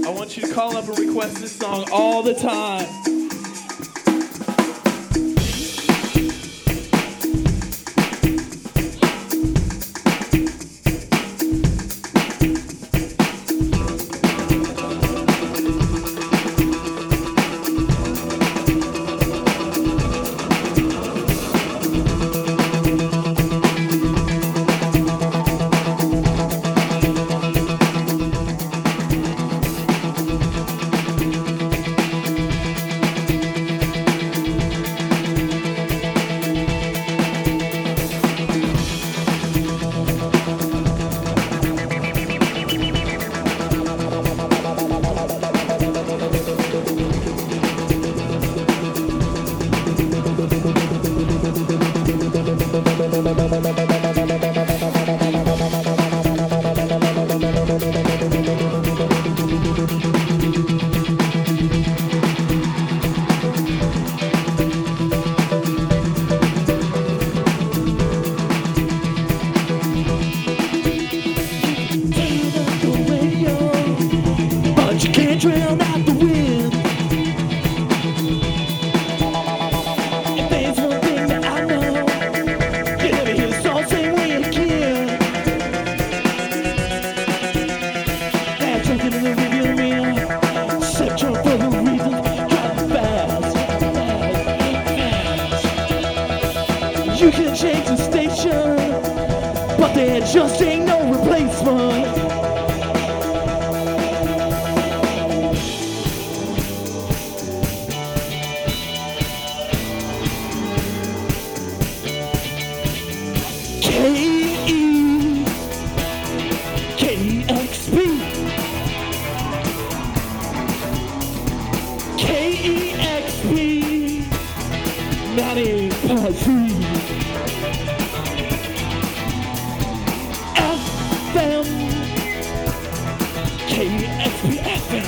I want you to call up and request this song all the time. You can't drown out the wind. If there's one thing that I know, you never hear the song same way again. That's something in the rearview mirror. Search for the reasons, drive fast, fast. You can change the station, but there just ain't no replacement. KEXP KEXP 90.3 FM KEXP FM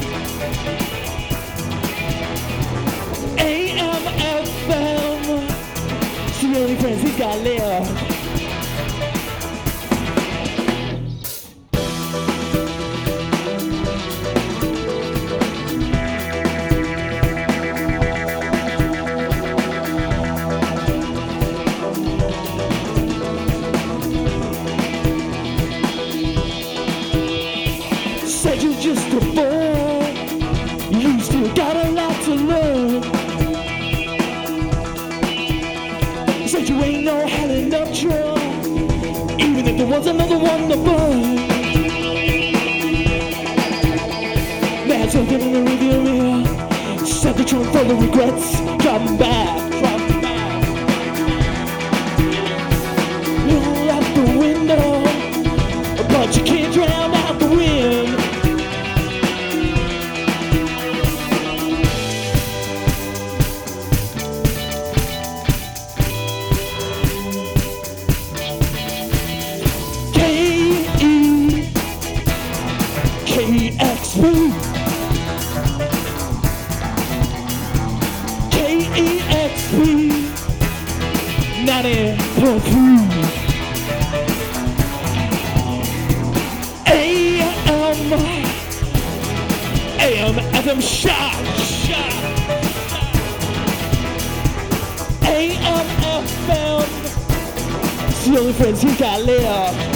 AM FM. It's the only friends he's got left. Said you're just a boy, you still got a lot to learn. Said you ain't no Helen of Troy, even if there was another one to burn. There's something in the rearview mirror, set the trunk full of regrets, come back. Roll out the window, but you can't drown out the wind. KEXP KEXP 90.3 AM FM shot AM FM. It's the only friends he got left.